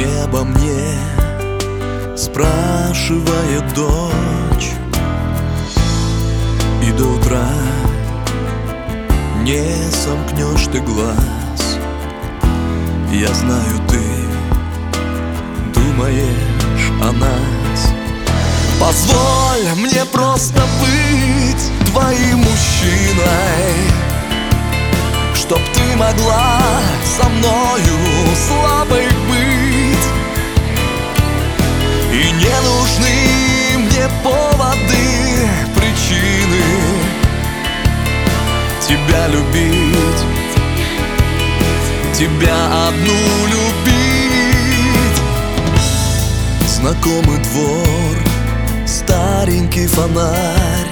Небо мне спрашивает дочь, и до утра не сомкнешь ты глаз. Я знаю, ты думаешь о нас. Позволь мне просто быть твоим мужчиной, чтоб ты могла со мною слабой быть. И не нужны мне поводы, причины тебя любить, тебя одну любить. Знакомый двор, старенький фонарь,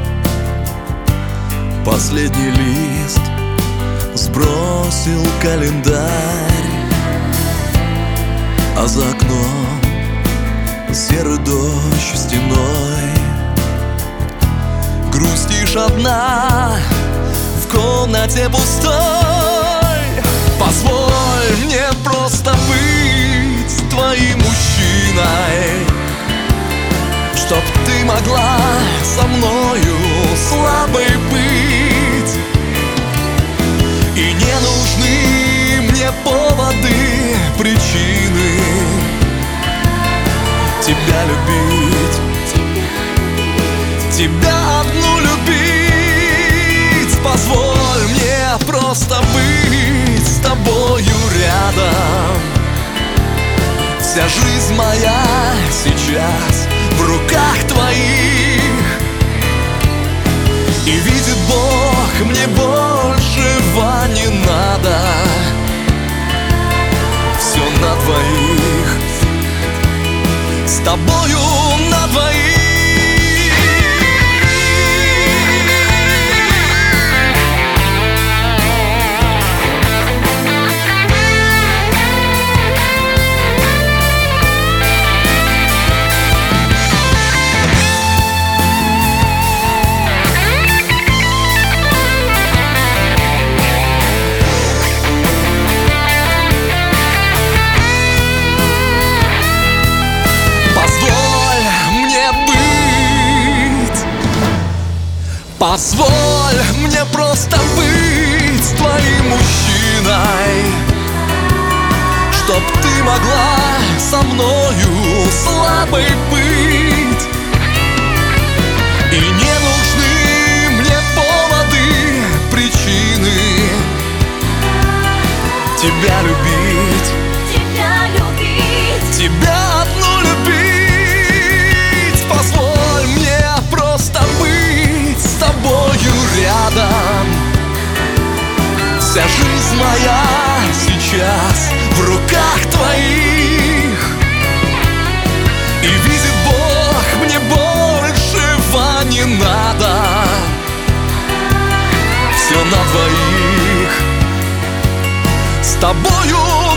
последний лист сбросил календарь, а за окном серый дождь стеной. Грустишь одна в комнате пустой. Позволь мне просто быть твоим мужчиной, чтоб ты могла со мною слабой быть. И не нужны мне поводы, причины тебя любить, тебя одну любить. Позволь мне просто быть с тобою рядом. Вся жизнь моя сейчас в руках твоих. И видит Бог, мне большего не надо. Все на двоих, с тобою на двоих. Позволь мне просто быть твоим мужчиной, чтоб ты могла со мною слабой быть. И не нужны мне поводы, причины тебя любить, тебя одну любить. Позволь мне просто быть с тобою рядом. Вся жизнь моя сейчас в руках твоих. И видит Бог, мне большего не надо. Все на двоих, с тобою